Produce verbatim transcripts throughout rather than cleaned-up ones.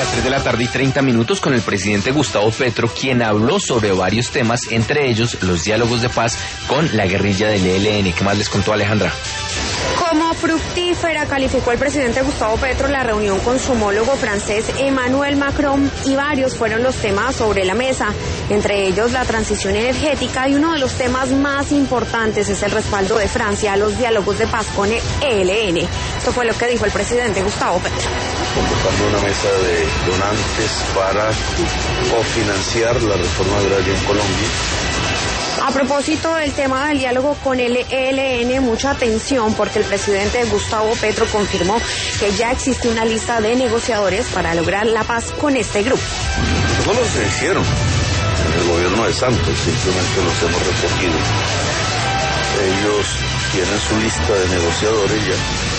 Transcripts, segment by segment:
las tres de la tarde y treinta minutos con el presidente Gustavo Petro, quien habló sobre varios temas, entre ellos los diálogos de paz con la guerrilla del E L N. ¿Qué más les contó Alejandra? Como fructífera calificó el presidente Gustavo Petro la reunión con su homólogo francés Emmanuel Macron, y varios fueron los temas sobre la mesa, entre ellos la transición energética, y uno de los temas más importantes es el respaldo de Francia a los diálogos de paz con el E L N. Esto fue lo que dijo el presidente Gustavo Petro. Convocando una mesa de donantes para cofinanciar la reforma agraria en Colombia. A propósito del tema del diálogo con el E L N, mucha atención porque el presidente Gustavo Petro confirmó que ya existe una lista de negociadores para lograr la paz con este grupo. No los hicieron en el gobierno de Santos, simplemente los hemos recogido. Ellos tienen su lista de negociadores ya.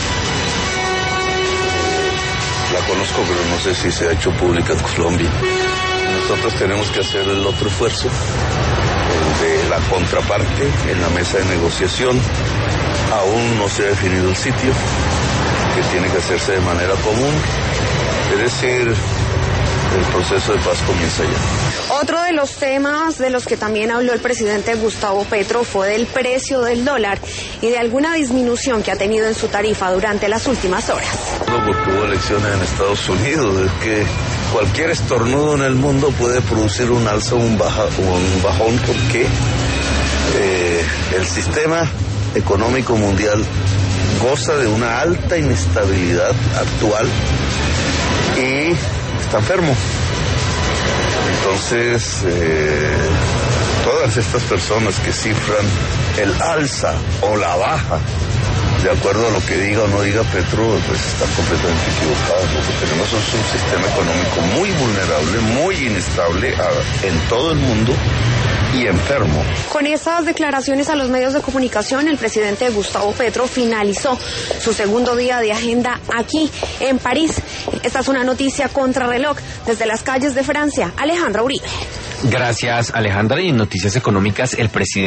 La conozco, pero no sé si se ha hecho pública en Colombia. Nosotros tenemos que hacer el otro esfuerzo, el de la contraparte en la mesa de negociación. Aún no se ha definido el sitio, que tiene que hacerse de manera común. Es decir, el proceso de paz comienza ya. Otro de los temas de los que también habló el presidente Gustavo Petro fue del precio del dólar y de alguna disminución que ha tenido en su tarifa durante las últimas horas. Porque hubo elecciones en Estados Unidos, es que cualquier estornudo en el mundo puede producir un alza o un, baja, un bajón, porque eh, el sistema económico mundial goza de una alta inestabilidad actual y está enfermo. Entonces, eh, todas estas personas que cifran el alza o la baja, de acuerdo a lo que diga o no diga Petro, pues están completamente equivocados. Lo que tenemos es un sistema económico muy vulnerable, muy inestable a, en todo el mundo y enfermo. Con estas declaraciones a los medios de comunicación, el presidente Gustavo Petro finalizó su segundo día de agenda aquí en París. Esta es una noticia contrarreloj desde las calles de Francia. Alejandra Uribe. Gracias, Alejandra. Y en Noticias Económicas, el presidente